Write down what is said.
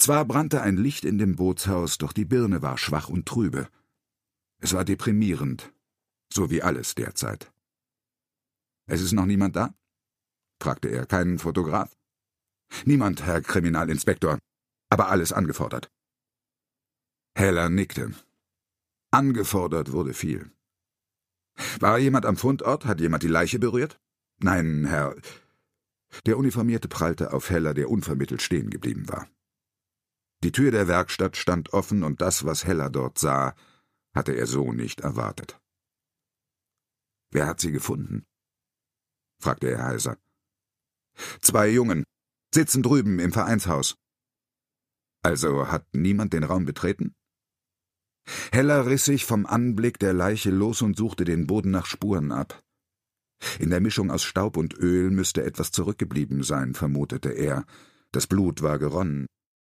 Zwar brannte ein Licht in dem Bootshaus, doch die Birne war schwach und trübe. Es war deprimierend, so wie alles derzeit. »Es ist noch niemand da?« fragte er. »Kein Fotograf?« »Niemand, Herr Kriminalinspektor, aber alles angefordert.« Heller nickte. Angefordert wurde viel. »War jemand am Fundort? Hat jemand die Leiche berührt?« »Nein, Herr...« Der Uniformierte prallte auf Heller, der unvermittelt stehen geblieben war. Die Tür der Werkstatt stand offen, und das, was Heller dort sah, hatte er so nicht erwartet. »Wer hat sie gefunden?« fragte er heiser. »2 Jungen, sitzen drüben im Vereinshaus.« »Also hat niemand den Raum betreten?« Heller riss sich vom Anblick der Leiche los und suchte den Boden nach Spuren ab. In der Mischung aus Staub und Öl müsste etwas zurückgeblieben sein, vermutete er. Das Blut war geronnen.